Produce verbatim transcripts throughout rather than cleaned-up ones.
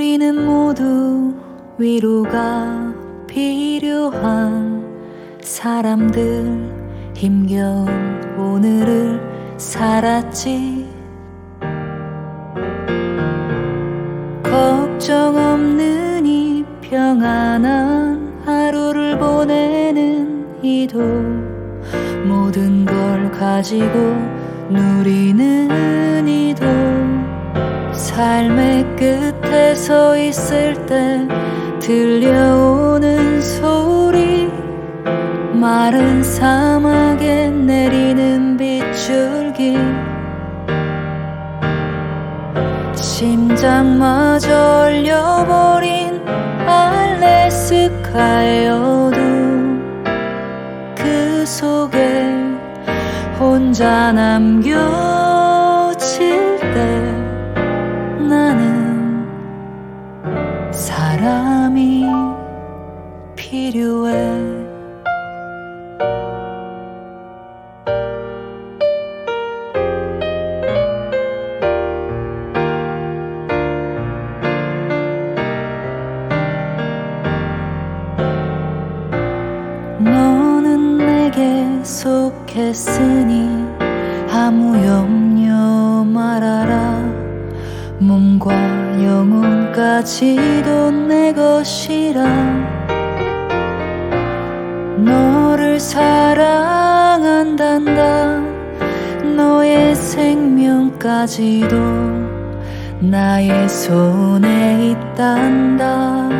우리는 모두 위로가 필요한 사람들, 힘겨운 오늘을 살았지. 걱정 없는 이 평안한 하루를 보내는 이도 모든 걸 가지고 누리는 이도 삶의 끝에 서 있을 때 들려오는 소리, 마른 사막에 내리는 빗줄기, 심장마저 얼려버린 알래스카의 어둠, 그 속에 혼자 남겨질 때 나는 사람이 필요해. 너는 내게 속했으니 아무 염려 말아라. 몸과 영혼까지도 내 것이라. 너를 사랑한단다. 너의 생명까지도 나의 손에 있단다.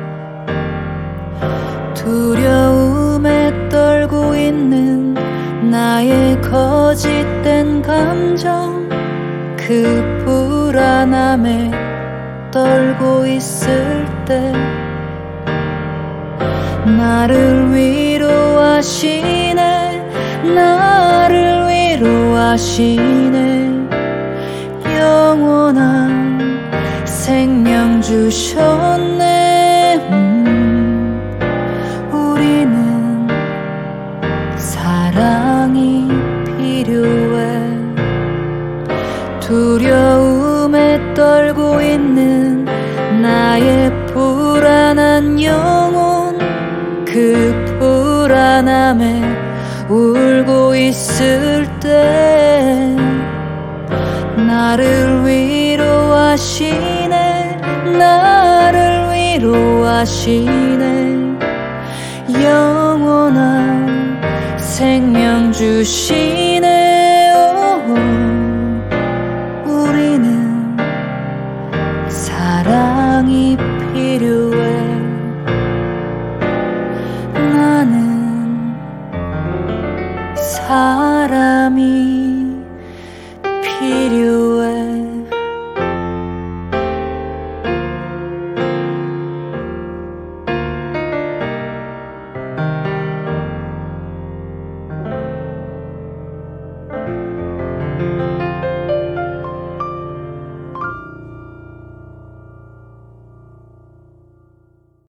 두려움에 떨고 있는 나의 거짓된 감정, 그 불안함에 떨고 있을 때 나를 위로하시네, 나를 위로하시네. 영원한 생명 주셨네. 음, 우리는 사랑이 필요해. 두려움에 떨고 있는 나의 불안한 영혼, 그 불안함에 울고 있을 때 나를 위로하시네, 나를 위로하시네. 영원한 생명 주시네.